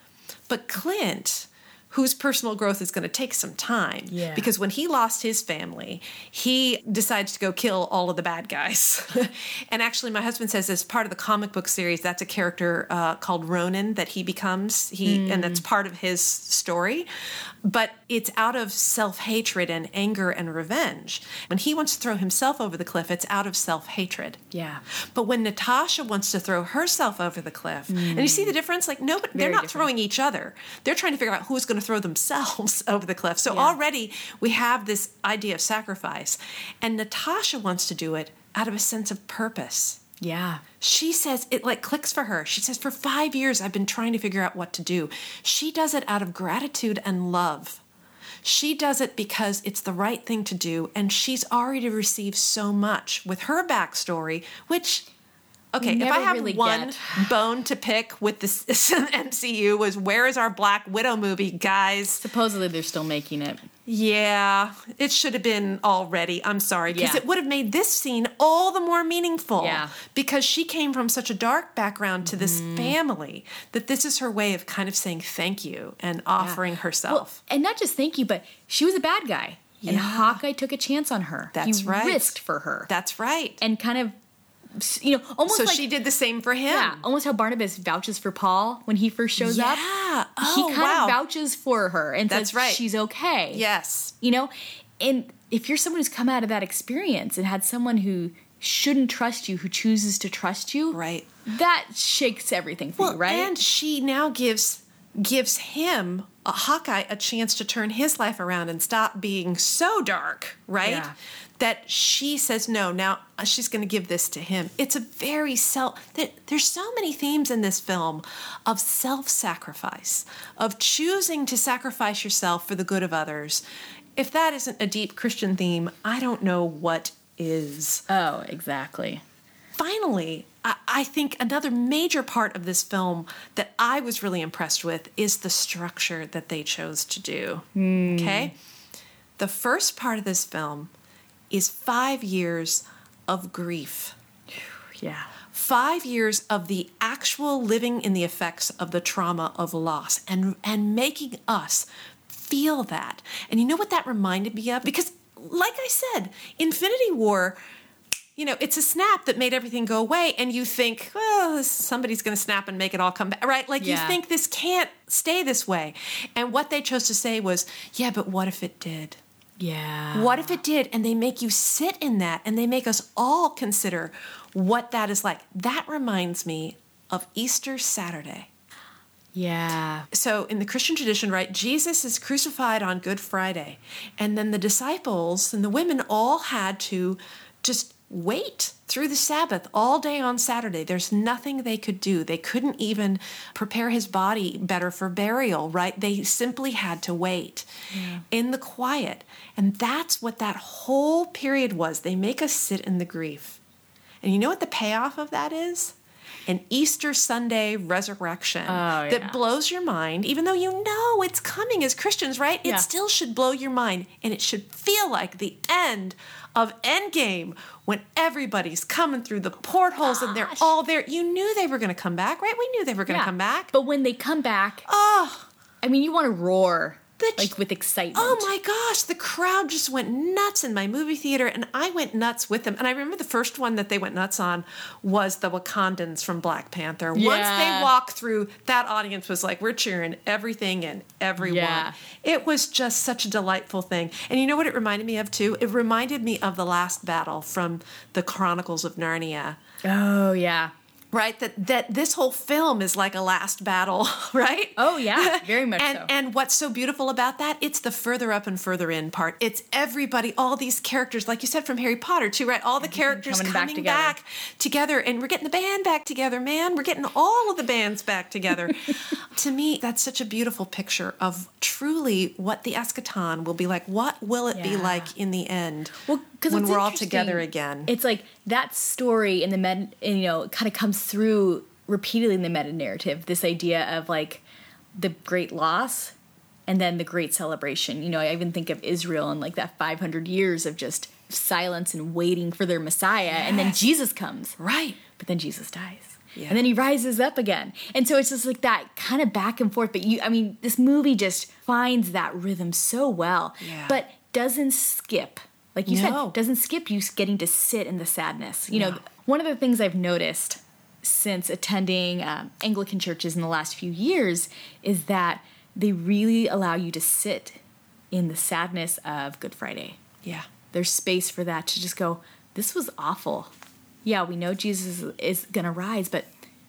But Clint, whose personal growth is going to take some time, Yeah. because when he lost his family, he decides to go kill all of the bad guys. And actually, my husband says as part of the comic book series, that's a character uh, called Ronin that he becomes, he, and that's part of his story. But it's out of self-hatred and anger and revenge. When he wants to throw himself over the cliff, it's out of self-hatred. Yeah. But when Natasha wants to throw herself over the cliff, and you see the difference? Like, no, but they're Very not different. throwing each other. They're trying to figure out who's going to throw themselves over the cliff. So Yeah. already we have this idea of sacrifice. And Natasha wants to do it out of a sense of purpose. Yeah. She says it like clicks for her. She says, for five years, I've been trying to figure out what to do. She does it out of gratitude and love. She does it because it's the right thing to do, and she's already received so much with her backstory, which... Okay, if I have really one get. bone to pick with this M C U was where is our Black Widow movie, guys? Supposedly they're still making it. Yeah, it should have been already. I'm sorry, because yeah. it would have made this scene all the more meaningful. Yeah. Because she came from such a dark background to this mm. family that this is her way of kind of saying thank you and offering yeah. herself. Well, and not just thank you, but she was a bad guy. Yeah. And Hawkeye took a chance on her. That's he right. risked for her. That's right. And kind of, you know, almost so like... she did the same for him. Yeah, almost how Barnabas vouches for Paul when he first shows yeah. up. Yeah. Oh, he kind wow. of vouches for her and That's says right. she's okay. Yes. You know, and if you're someone who's come out of that experience and had someone who shouldn't trust you, who chooses to trust you, right, that shakes everything for well, you, right? And she now gives gives him, a Hawkeye, a chance to turn his life around and stop being so dark, right? Yeah. That she says no, now she's going to give this to him. It's a very self... There's so many themes in this film of self-sacrifice, of choosing to sacrifice yourself for the good of others. If that isn't a deep Christian theme, I don't know what is. Oh, exactly. Finally, I, I think another major part of this film that I was really impressed with is the structure that they chose to do. Mm. Okay? The first part of this film is five years of grief. Yeah. Five years of the actual living in the effects of the trauma of loss and, and making us feel that. And you know what that reminded me of? Because, like I said, Infinity War, you know, it's a snap that made everything go away, and you think, well, somebody's going to snap and make it all come back, right? Like, yeah. you think this can't stay this way. And what they chose to say was, yeah, but what if it did? Yeah. What if it did? And they make you sit in that, and they make us all consider what that is like. That reminds me of Easter Saturday. Yeah. So in the Christian tradition, right, Jesus is crucified on Good Friday. And then the disciples and the women all had to just wait through the Sabbath all day on Saturday. There's nothing they could do. They couldn't even prepare his body better for burial, right? They simply had to wait yeah. in the quiet. And that's what that whole period was. They make us sit in the grief. And you know what the payoff of that is? An Easter Sunday resurrection oh, yeah. that blows your mind, even though you know it's coming as Christians, right? It yeah. still should blow your mind, and it should feel like the end of Endgame when everybody's coming through the portholes Gosh. and they're all there. You knew they were going to come back, right? We knew they were going to yeah. come back. But when they come back, oh, I mean, you want to roar. The, like with excitement. Oh my gosh, the crowd just went nuts in my movie theater, and I went nuts with them. And I remember the first one that they went nuts on was the Wakandans from Black Panther. Yeah. Once they walked through, that audience was like, we're cheering everything and everyone. Yeah. It was just such a delightful thing. And you know what it reminded me of too? It reminded me of the last battle from the Chronicles of Narnia. Oh, yeah. Right, that that this whole film is like a last battle, right? Oh yeah, very much and, so. And what's so beautiful about that? It's the further up and further in part. It's everybody, all these characters, like you said from Harry Potter too, right? All the Everything characters coming, coming back, together. back together, and we're getting the band back together, man. We're getting all of the bands back together. To me, that's such a beautiful picture of truly what the eschaton will be like. What will it yeah. be like in the end? Well, when we're all together again. It's like that story in the med, and, you know, kind of comes through repeatedly in the meta narrative. This idea of like the great loss and then the great celebration. You know, I even think of Israel and like that five hundred years of just silence and waiting for their Messiah, yes. and then Jesus comes, right? But then Jesus dies. Yeah. And then he rises up again. And so it's just like that kind of back and forth. But you, I mean, this movie just finds that rhythm so well, yeah. but doesn't skip. Like you no. said, doesn't skip you getting to sit in the sadness. You no. know, one of the things I've noticed since attending um, Anglican churches in the last few years is that they really allow you to sit in the sadness of Good Friday. Yeah. There's space for that to just go, this was awful. Yeah, we know Jesus is going to rise, but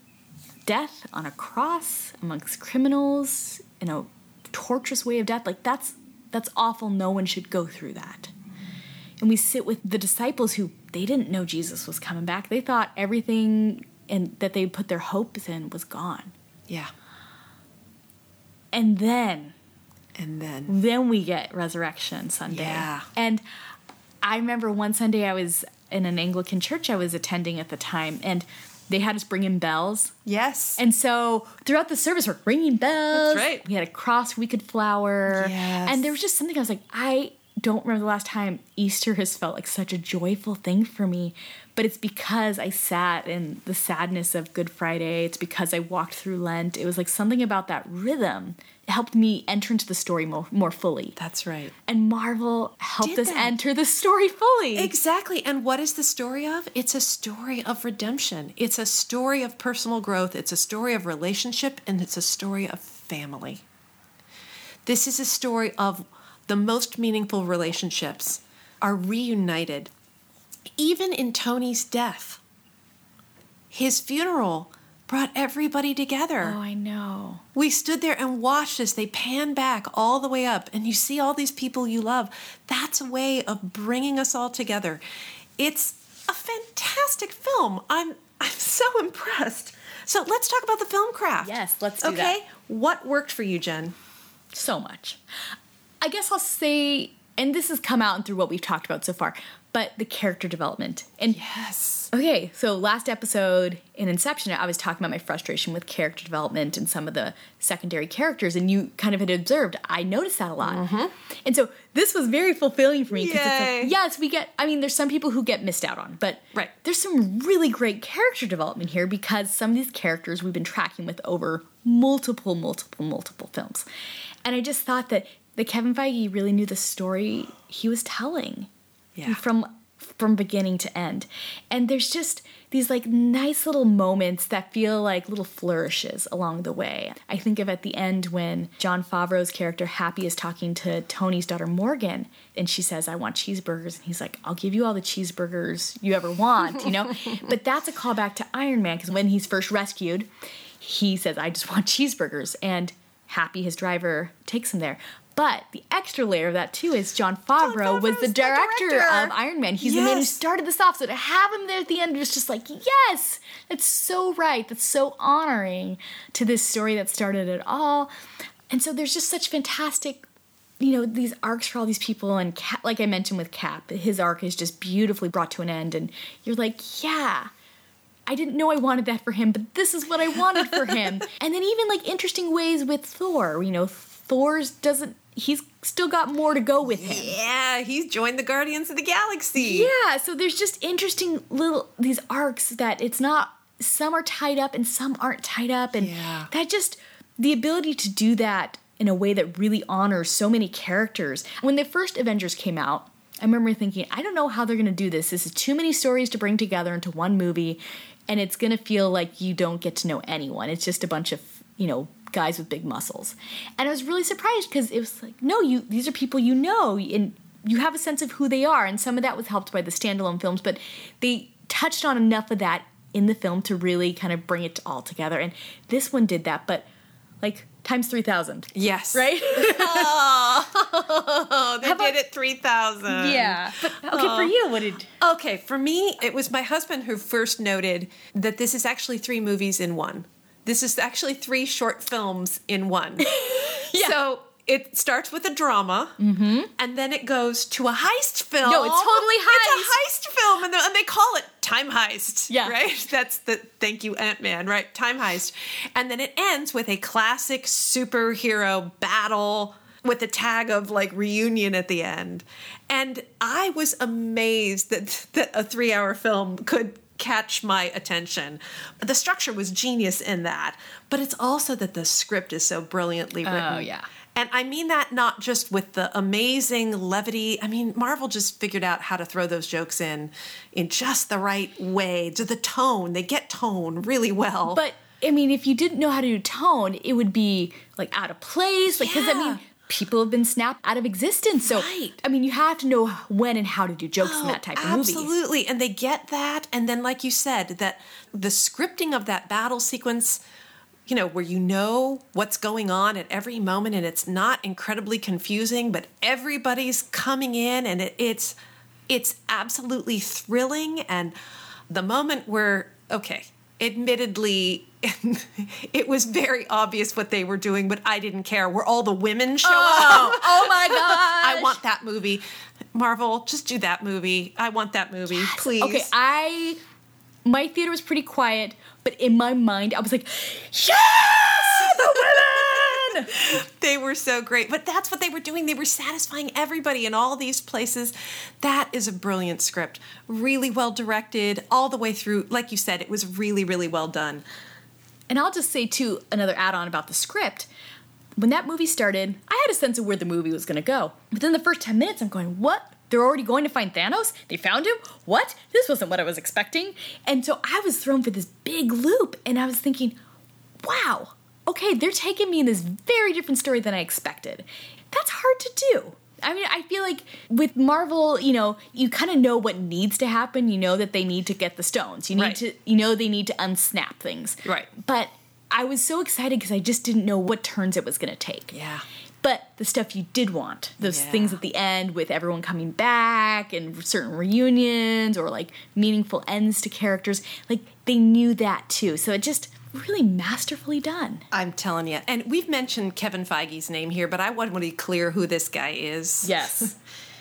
death on a cross amongst criminals in a torturous way of death, like that's that's awful. No one should go through that. And we sit with the disciples who, they didn't know Jesus was coming back. They thought everything and that they put their hopes in was gone. Yeah. And then And then... Then we get Resurrection Sunday. Yeah. And I remember one Sunday I was in an Anglican church I was attending at the time, and they had us bring in bells. Yes. And so throughout the service, we're ringing bells. That's right. We had a cross we could flower. Yes. And there was just something I was like, I don't remember the last time Easter has felt like such a joyful thing for me. But it's because I sat in the sadness of Good Friday. It's because I walked through Lent. It was like something about that rhythm. It helped me enter into the story more, more fully. That's right. And Marvel helped Did us that. enter the story fully. Exactly. And what is the story of? It's a story of redemption. It's a story of personal growth. It's a story of relationship, and it's a story of family. This is a story of the most meaningful relationships are reunited. Even in Tony's death, his funeral brought everybody together. Oh, I know. We stood there and watched as they pan back all the way up, and you see all these people you love. That's a way of bringing us all together. It's a fantastic film. I'm I'm so impressed. So let's talk about the film craft. Yes, let's do okay? that. Okay, what worked for you, Jen? So much. I guess I'll say, and this has come out through what we've talked about so far, but the character development. And Yes. okay, so last episode in Inception, I was talking about my frustration with character development and some of the secondary characters, and you kind of had observed, I noticed that a lot. Mm-hmm. And so this was very fulfilling for me, because it's Yay. like, yes, we get, I mean, there's some people who get missed out on, but Right. there's some really great character development here, because some of these characters we've been tracking with over multiple, multiple, multiple films. And I just thought that, that Kevin Feige really knew the story he was telling. Yeah. From from beginning to end. And there's just these like nice little moments that feel like little flourishes along the way. I think of at the end when Jon Favreau's character Happy is talking to Tony's daughter Morgan, and she says, I want cheeseburgers. And he's like, I'll give you all the cheeseburgers you ever want, you know? But that's a callback to Iron Man, because when he's first rescued, he says, I just want cheeseburgers. And Happy, his driver, takes him there. But the extra layer of that, too, is Jon Favreau was the the director, director. of Iron Man. He's the man who Yes. started this off. So to have him there at the end was just like, yes, that's so right. That's so honoring to this story that started it all. And so there's just such fantastic, you know, these arcs for all these people. And Cap, like I mentioned with Cap, his arc is just beautifully brought to an end. And you're like, yeah, I didn't know I wanted that for him, but this is what I wanted for him. And then even like interesting ways with Thor, you know, Thor's doesn't, he's still got more to go with him. Yeah, he's joined the Guardians of the Galaxy. Yeah, so there's just interesting little, these arcs that it's not, some are tied up and some aren't tied up. And Yeah. that just, the ability to do that in a way that really honors so many characters. When the first Avengers came out, I remember thinking, I don't know how they're going to do this. This is too many stories to bring together into one movie, and it's going to feel like you don't get to know anyone. It's just a bunch of, you know, guys with big muscles. And I was really surprised, because it was like, no, you these are people you know, and you have a sense of who they are. And some of that was helped by the standalone films, but they touched on enough of that in the film to really kind of bring it all together. And this one did that, but like times three thousand. Yes. Right? Oh, they How about- did it three thousand. Yeah. But okay, for you, what did... Okay, for me, it was my husband who first noted that this is actually three movies in one. This is actually three short films in one. Yeah. So it starts with a drama, mm-hmm. and then it goes to a heist film. No, it's totally heist. It's a heist film, and, the, and they call it Time Heist. Yeah. Right? That's the, thank you, Ant-Man, right? Time Heist. And then it ends with a classic superhero battle with a tag of like reunion at the end. And I was amazed that, that a three-hour film could catch my attention. The structure was genius in that, but it's also that the script is so brilliantly written. Oh, yeah. And I mean that not just with the amazing levity. I mean, Marvel just figured out how to throw those jokes in in just the right way. To the tone. They get tone really well. But, I mean, if you didn't know how to do tone, it would be, like, out of place. Like, because, I Yeah. mean, people have been snapped out of existence. So, Right. I mean, you have to know when and how to do jokes in Oh, that type of movie. Absolutely. And they get that. And then, like you said, that the scripting of that battle sequence, you know, where you know what's going on at every moment, and it's not incredibly confusing, but everybody's coming in, and it, it's it's absolutely thrilling. And the moment where, okay, admittedly, and it was very obvious what they were doing, but I didn't care. Where all the women show Oh, up. oh my gosh. I want that movie. Marvel, just do that movie. I want that movie, yes. Please. Okay, I, my theater was pretty quiet, but in my mind, I was like, yeah, the women! They were so great. But that's what they were doing. They were satisfying everybody in all these places. That is a brilliant script. Really well directed all the way through. Like you said, it was really, really well done. And I'll just say, too, another add-on about the script. When that movie started, I had a sense of where the movie was going to go. Within the first ten minutes, I'm going, what? They're already going to find Thanos? They found him? What? This wasn't what I was expecting. And so I was thrown for this big loop, and I was thinking, wow, okay, they're taking me in this very different story than I expected. That's hard to do. I mean, I feel like with Marvel, you know, you kind of know what needs to happen. You know that they need to get the stones. You need right. to, you know, they need to unsnap things. Right. But I was so excited because I just didn't know what turns it was going to take. Yeah. But the stuff you did want, those yeah. things at the end with everyone coming back and certain reunions or like meaningful ends to characters, like they knew that too. So it just really masterfully done. I'm telling you. And we've mentioned Kevin Feige's name here, but I want to be clear who this guy is. Yes.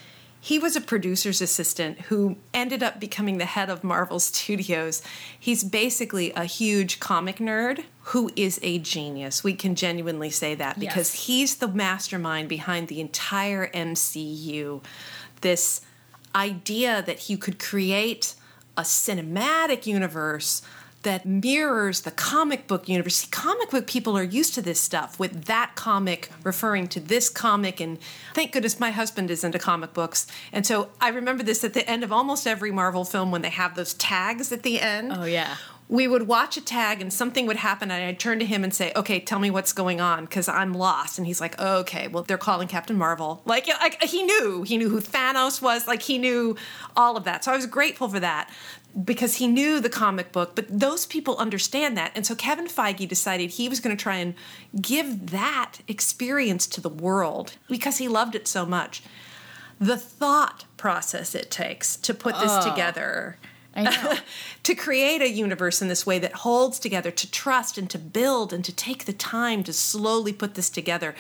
He was a producer's assistant who ended up becoming the head of Marvel Studios. He's basically a huge comic nerd who is a genius. We can genuinely say that because yes. he's the mastermind behind the entire M C U. This idea that he could create a cinematic universe that mirrors the comic book universe. See, comic book people are used to this stuff, with that comic referring to this comic, and thank goodness my husband is into comic books. And so I remember this at the end of almost every Marvel film when they have those tags at the end. Oh, yeah. We would watch a tag and something would happen and I'd turn to him and say, okay, tell me what's going on because I'm lost. And he's like, oh, okay, well, they're calling Captain Marvel. Like, like, he knew. He knew who Thanos was. Like, he knew all of that. So I was grateful for that because he knew the comic book. But those people understand that. And so Kevin Feige decided he was going to try and give that experience to the world because he loved it so much. The thought process it takes to put this oh. together... I know. To create a universe in this way that holds together, to trust and to build and to take the time to slowly put this together.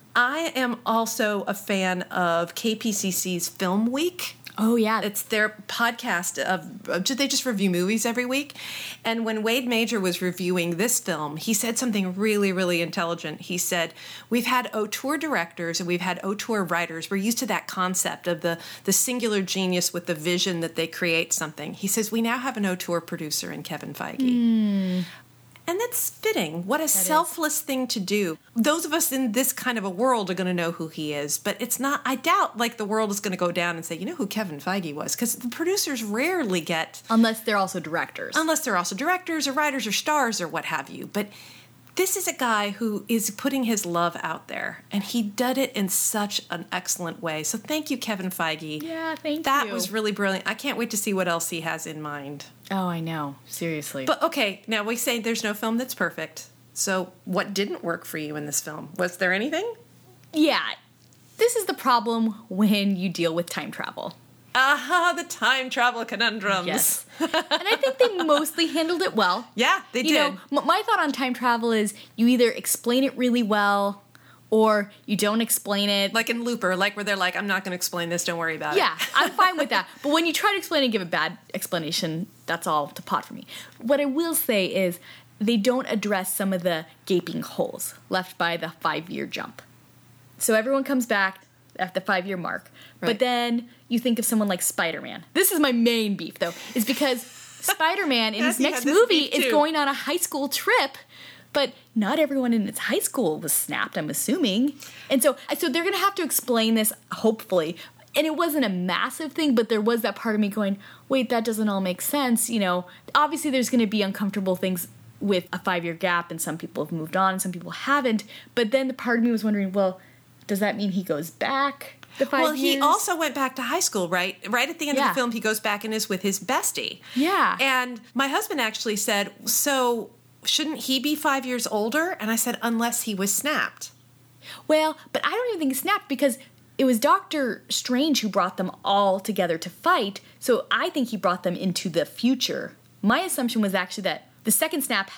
I am also a fan of K P C C's Film Week. Oh, yeah. It's their podcast of, of, they just review movies every week. And when Wade Major was reviewing this film, he said something really, really intelligent. He said, we've had auteur directors and we've had auteur writers. We're used to that concept of the, the singular genius with the vision that they create something. He says, we now have an auteur producer in Kevin Feige. Mm. And that's fitting. What a that selfless is. thing to do. Those of us in this kind of a world are going to know who he is, but it's not, I doubt, like the world is going to go down and say, you know who Kevin Feige was? Because the producers rarely get... Unless they're also directors. Unless they're also directors or writers or stars or what have you. But this is a guy who is putting his love out there, and he did it in such an excellent way. So thank you, Kevin Feige. Yeah, thank that you. That was really brilliant. I can't wait to see what else he has in mind. Oh, I know. Seriously. But okay, now we say there's no film that's perfect. So what didn't work for you in this film? Was there anything? Yeah. This is the problem when you deal with time travel. Aha, the time travel conundrums. Yes. And I think they mostly handled it well. Yeah, they you did. Know, my thought on time travel is you either explain it really well or you don't explain it. Like in Looper, like where they're like, I'm not going to explain this, don't worry about yeah, it. Yeah, I'm fine with that. But when you try to explain and give a bad explanation, that's all to pot for me. What I will say is they don't address some of the gaping holes left by the five-year jump. So everyone comes back at the five-year mark. Right. But then you think of someone like Spider-Man. This is my main beef, though, is because Spider-Man in his next movie is going on a high school trip. But not everyone in its high school was snapped, I'm assuming. And so so they're going to have to explain this, hopefully. And it wasn't a massive thing, but there was that part of me going, wait, that doesn't all make sense. You know, obviously there's going to be uncomfortable things with a five-year gap, and some people have moved on and some people haven't. But then the part of me was wondering, well, does that mean he goes back the five well, years? Well, he also went back to high school, right? Right at the end yeah. of the film, he goes back and is with his bestie. Yeah. And my husband actually said, so... shouldn't he be five years older? And I said, unless he was snapped. Well, but I don't even think he snapped because it was Doctor Strange who brought them all together to fight. So I think he brought them into the future. My assumption was actually that the second snap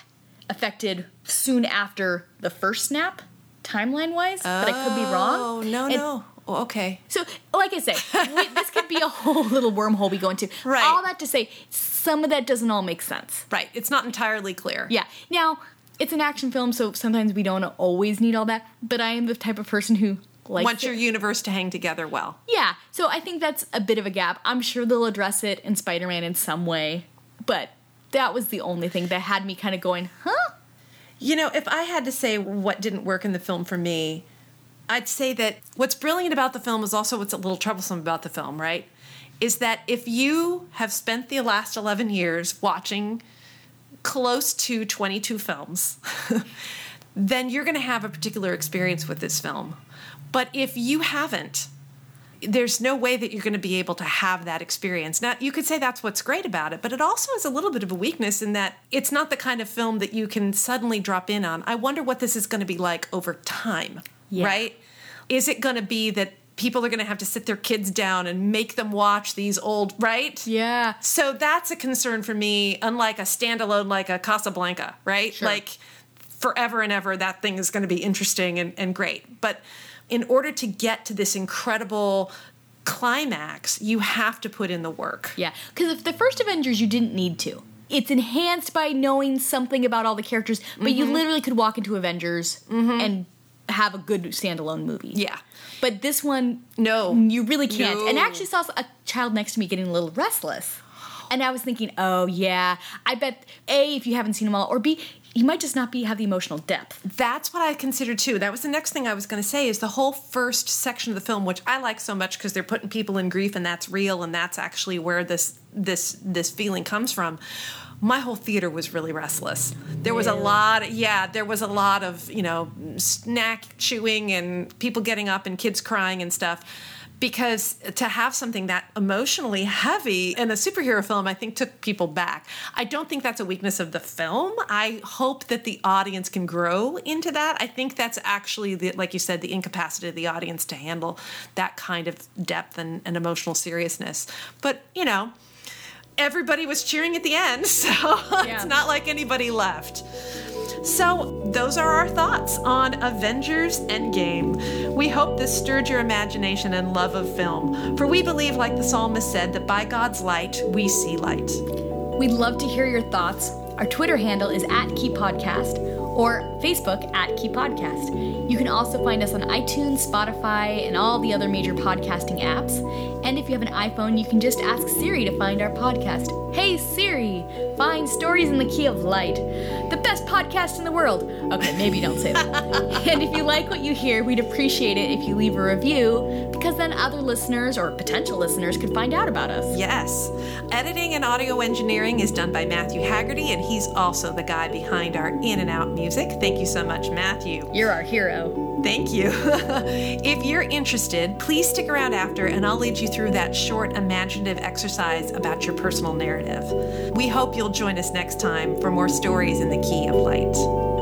affected soon after the first snap, timeline-wise, oh, but I could be wrong. Oh, no, and no. Oh, okay. So, like I say, we, this could be a whole little wormhole we go into. Right. All that to say, some of that doesn't all make sense. Right. It's not entirely clear. Yeah. Now, it's an action film, so sometimes we don't always need all that, but I am the type of person who likes Want it. your universe to hang together well. Yeah. So I think that's a bit of a gap. I'm sure they'll address it in Spider-Man in some way, but that was the only thing that had me kind of going, huh? You know, if I had to say what didn't work in the film for me, I'd say that what's brilliant about the film is also what's a little troublesome about the film, right? Is that if you have spent the last eleven years watching close to twenty-two films, then you're going to have a particular experience with this film. But if you haven't, there's no way that you're going to be able to have that experience. Now, you could say that's what's great about it, but it also is a little bit of a weakness in that it's not the kind of film that you can suddenly drop in on. I wonder what this is going to be like over time, Yeah. right? Is it going to be that people are going to have to sit their kids down and make them watch these old, right? Yeah. So that's a concern for me, unlike a standalone like a Casablanca, right? Sure. Like forever and ever, that thing is going to be interesting and, and great. But in order to get to this incredible climax, you have to put in the work. Yeah. Because if the first Avengers, you didn't need to. It's enhanced by knowing something about all the characters, but mm-hmm. you literally could walk into Avengers mm-hmm. and have a good standalone movie. Yeah. But this one, no, you really can't. No. And I actually saw a child next to me getting a little restless. And I was thinking, oh, yeah, I bet, A, if you haven't seen them all, or B, you might just not be have the emotional depth. That's what I consider, too. That was the next thing I was going to say, is the whole first section of the film, which I like so much because they're putting people in grief, and that's real, and that's actually where this this this feeling comes from. My whole theater was really restless. There was really? a lot, yeah, there was a lot of, you know, snack chewing and people getting up and kids crying and stuff. Because to have something that emotionally heavy in a superhero film, I think took people back. I don't think that's a weakness of the film. I hope that the audience can grow into that. I think that's actually, the, like you said, the incapacity of the audience to handle that kind of depth and, and emotional seriousness. But, you know, everybody was cheering at the end, so Yeah. It's not like anybody left. So those are our thoughts on Avengers Endgame. We hope this stirred your imagination and love of film, for we believe, like the psalmist said, that by God's light, we see light. We'd love to hear your thoughts. Our Twitter handle is at Key Podcast or Facebook at Key Podcast. You can also find us on iTunes, Spotify, and all the other major podcasting apps. And if you have an iPhone, you can just ask Siri to find our podcast. Hey Siri, find Stories in the Key of Light, the best podcast in the world. Okay, maybe don't say that. And if you like what you hear, we'd appreciate it if you leave a review, because then other listeners or potential listeners could find out about us. Yes. Editing and audio engineering is done by Matthew Haggerty, and he's also the guy behind our In and Out music. Thank you so much, Matthew. You're our hero. Thank you. If you're interested, please stick around after, and I'll lead you through that short imaginative exercise about your personal narrative. We hope you'll join us next time for more stories in the Key of Light.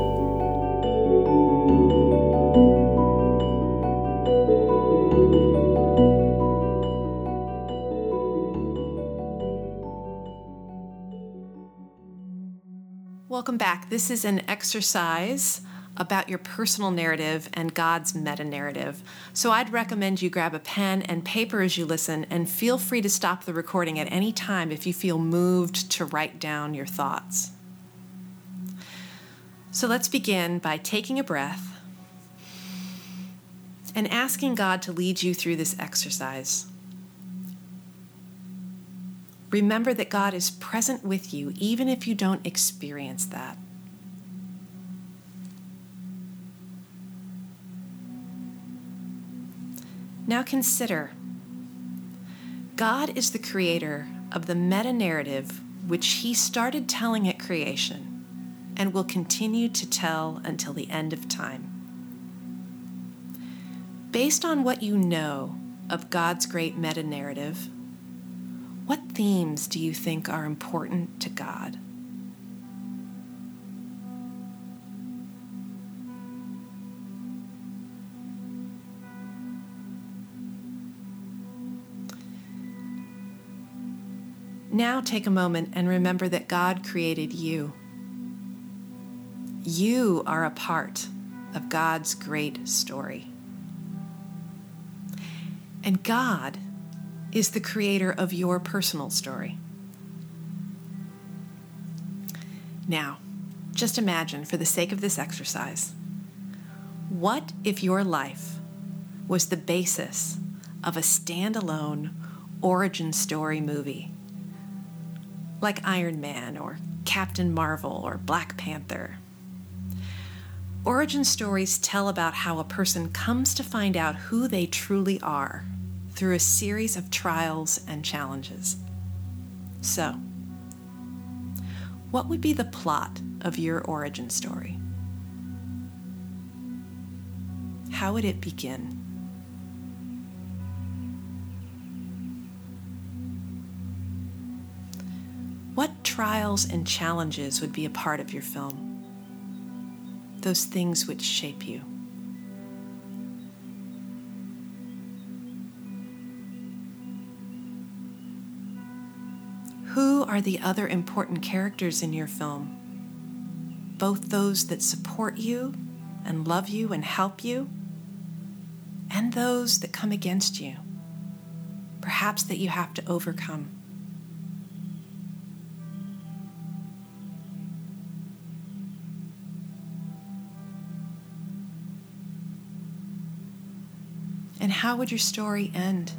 Welcome back. This is an exercise about your personal narrative and God's meta-narrative. So I'd recommend you grab a pen and paper as you listen, and feel free to stop the recording at any time if you feel moved to write down your thoughts. So let's begin by taking a breath and asking God to lead you through this exercise. Remember that God is present with you even if you don't experience that. Now consider, God is the creator of the meta-narrative which he started telling at creation and will continue to tell until the end of time. Based on what you know of God's great meta-narrative, what themes do you think are important to God? Now take a moment and remember that God created you. You are a part of God's great story. And God is the creator of your personal story. Now, just imagine, for the sake of this exercise, what if your life was the basis of a standalone origin story movie, like Iron Man or Captain Marvel or Black Panther? Origin stories tell about how a person comes to find out who they truly are through a series of trials and challenges. So, what would be the plot of your origin story? How would it begin? What trials and challenges would be a part of your film? Those things which shape you. Who are the other important characters in your film? Both those that support you and love you and help you, and those that come against you, perhaps that you have to overcome. And how would your story end?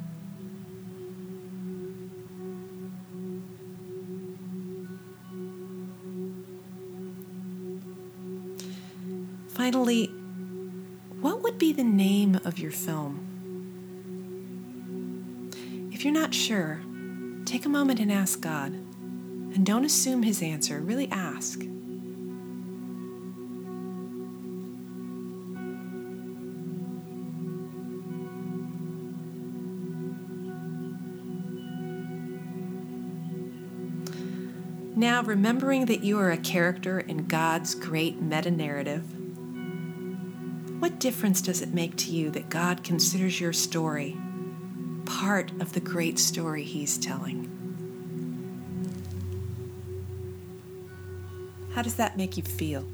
Finally, what would be the name of your film? If you're not sure, take a moment and ask God. And don't assume his answer, really ask. Now, remembering that you are a character in God's great meta-narrative, what difference does it make to you that God considers your story part of the great story he's telling? How does that make you feel?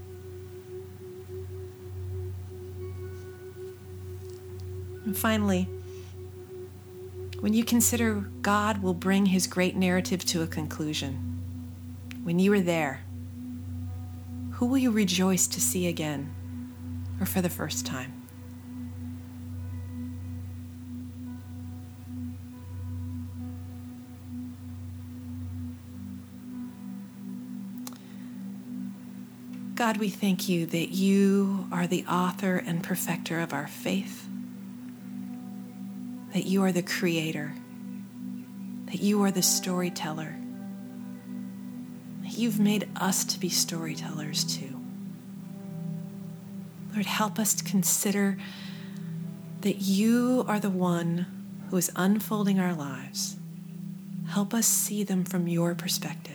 And finally, when you consider God will bring his great narrative to a conclusion, when you are there, who will you rejoice to see again, or for the first time? God, we thank you that you are the author and perfecter of our faith, that you are the creator, that you are the storyteller, that you've made us to be storytellers too. Lord, help us to consider that you are the one who is unfolding our lives. Help us see them from your perspective.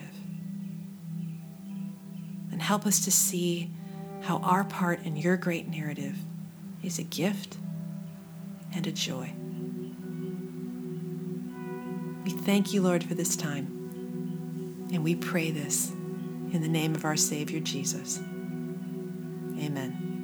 And help us to see how our part in your great narrative is a gift and a joy. We thank you, Lord, for this time. And we pray this in the name of our Savior, Jesus. Amen.